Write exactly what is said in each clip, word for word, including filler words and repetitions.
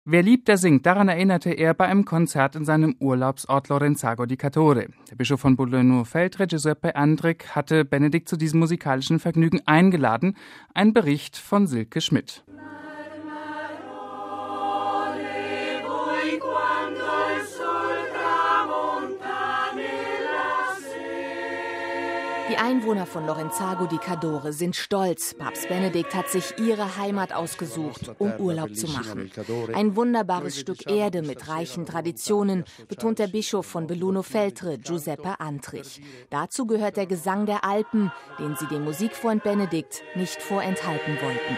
Wer liebt, der singt. Daran erinnerte er bei einem Konzert in seinem Urlaubsort Lorenzago di Cadore. Der Bischof von Bologna-Feltre, Giuseppe Andric, hatte Benedikt zu diesem musikalischen Vergnügen eingeladen. Ein Bericht von Silke Schmidt. Die Einwohner von Lorenzago di Cadore sind stolz. Papst Benedikt hat sich ihre Heimat ausgesucht, um Urlaub zu machen. Ein wunderbares Stück Erde mit reichen Traditionen, betont der Bischof von Belluno-Feltre, Giuseppe Andric. Dazu gehört der Gesang der Alpen, den sie dem Musikfreund Benedikt nicht vorenthalten wollten.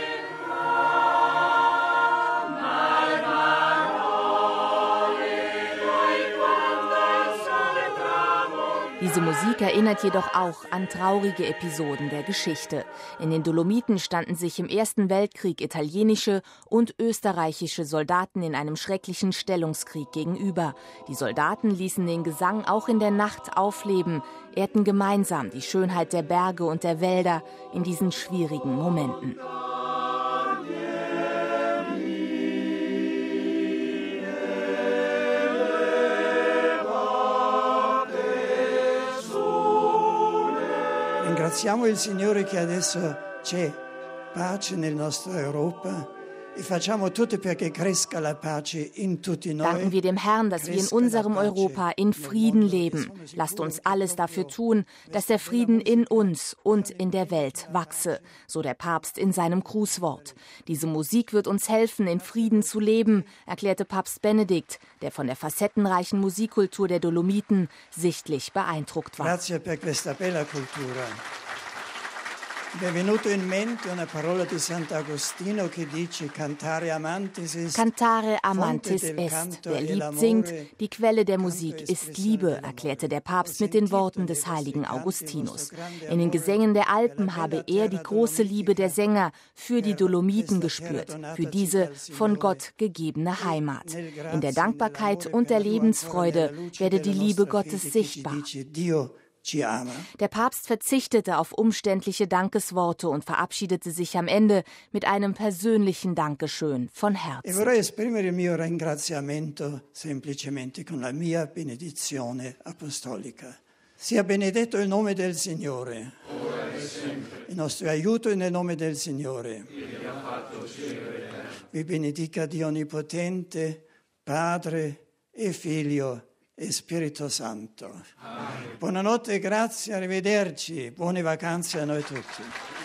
Diese Musik erinnert jedoch auch an traurige Episoden der Geschichte. In den Dolomiten standen sich im Ersten Weltkrieg italienische und österreichische Soldaten in einem schrecklichen Stellungskrieg gegenüber. Die Soldaten ließen den Gesang auch in der Nacht aufleben, ehrten gemeinsam die Schönheit der Berge und der Wälder in diesen schwierigen Momenten. Ringraziamo il Signore che adesso c'è pace nel nostro Europa e facciamo tutto perché cresca la pace in tutti noi. Danken wir dem Herrn, dass wir in unserem Europa in Frieden leben. Lasst uns alles dafür tun, dass der Frieden in uns und in der Welt wachse, so der Papst in seinem Grußwort. Diese Musik wird uns helfen, in Frieden zu leben, erklärte Papst Benedikt, der von der facettenreichen Musikkultur der Dolomiten sichtlich beeindruckt war. Grazie per questa bella cultura. Mi è venuto in mente una parola di Sant'Agostino che dice cantare amantis est. Cantare amantis est. Wer liebt, singt. Die Quelle der Musik ist Liebe, erklärte der Papst mit den Worten des heiligen Augustinus. In den Gesängen der Alpen habe er die große Liebe der Sänger für die Dolomiten gespürt, für diese von Gott gegebene Heimat. In der Dankbarkeit und der Lebensfreude werde die Liebe Gottes sichtbar. Der Papst verzichtete auf umständliche Dankesworte und verabschiedete sich am Ende mit einem persönlichen Dankeschön von Herzen. E vorrei esprimere il mio ringraziamento semplicemente con la mia benedizione apostolica. Sia benedetto il nome del Signore. Il nostro aiuto è nel nome del Signore. Vi benedica Dio Onnipotente, Padre e Figlio e Spirito Santo. Amen. Buonanotte, grazie, arrivederci, buone vacanze a noi tutti.